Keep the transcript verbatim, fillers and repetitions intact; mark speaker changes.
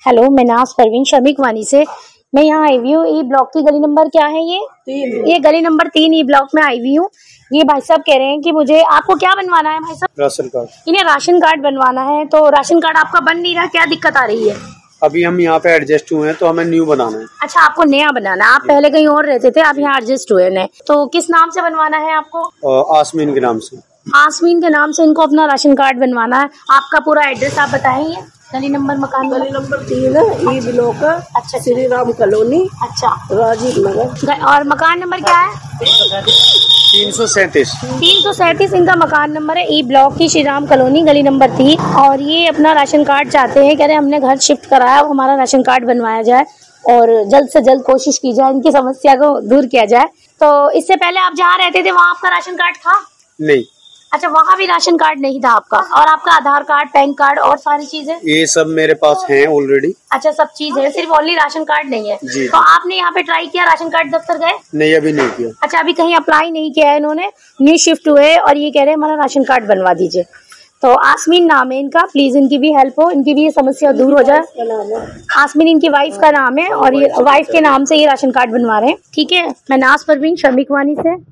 Speaker 1: Hello, मैं नाज परवीन श्रमिक वानी से मैं यहाँ आई हुई हूँ। ई ब्लॉक की गली नंबर क्या है? ये तीन। ये गली नंबर तीन ई ब्लॉक में आई हुई हूँ। ये भाई साहब कह रहे हैं कि मुझे आपको क्या बनवाना है भाई साहब?
Speaker 2: Ration card.
Speaker 1: इन्हें राशन कार्ड बनवाना है। तो राशन कार्ड आपका बन नहीं रहा, क्या दिक्कत आ रही है?
Speaker 2: अभी हम यहाँ पे एडजस्ट हुए हैं तो हमें न्यू बनाना है।
Speaker 1: अच्छा, आपको नया बनाना है। आप पहले कहीं और रहते थे, आप यहाँ एडजस्ट हुए हैं। तो किस नाम से बनवाना है आपको?
Speaker 2: आसमीन के नाम से।
Speaker 1: आसमीन के नाम से इनको अपना राशन कार्ड बनवाना है। आपका पूरा एड्रेस आप बताएंगे? गली नंबर मकान
Speaker 3: गली नंबर तीन है, ई ब्लॉक। अच्छा, श्री राम कॉलोनी।
Speaker 1: अच्छा,
Speaker 3: राजीव नगर।
Speaker 1: और मकान नंबर क्या है?
Speaker 2: तीन सौ सैंतीस।
Speaker 1: तीन सौ सैंतीस इनका मकान नंबर है। ई ब्लॉक की श्री राम कॉलोनी गली नंबर तीन। और ये अपना राशन कार्ड चाहते हैं, कह रहे हमने घर शिफ्ट कराया, अब हमारा राशन कार्ड बनवाया जाए और जल्द से जल्द कोशिश की जाए, इनकी समस्या को दूर किया जाए। तो इससे पहले आप जहाँ रहते थे वहाँ आपका राशन कार्ड था?
Speaker 2: नहीं।
Speaker 1: अच्छा, वहाँ भी राशन कार्ड नहीं था आपका? और आपका आधार कार्ड, पैन कार्ड और सारी चीजें?
Speaker 2: ये सब मेरे पास हैं ऑलरेडी।
Speaker 1: अच्छा, सब चीज है, सिर्फ ओनली राशन कार्ड नहीं है।
Speaker 2: जी।
Speaker 1: तो आपने यहाँ पे ट्राई किया, राशन कार्ड दफ्तर गए?
Speaker 2: नहीं, अभी नहीं किया।
Speaker 1: अच्छा, अभी कहीं अप्लाई नहीं किया है इन्होंने, न्यू शिफ्ट हुए और ये कह रहे हैं हमारा राशन कार्ड बनवा दीजिए। तो आसमीन नाम है इनका, प्लीज इनकी भी हेल्प हो, इनकी भी ये समस्या दूर हो जाए। आसमीन इनकी वाइफ का नाम है और ये वाइफ के नाम से ये राशन कार्ड बनवा रहे हैं। ठीक है, मैं नाज परवीन श्रमिक वानी से।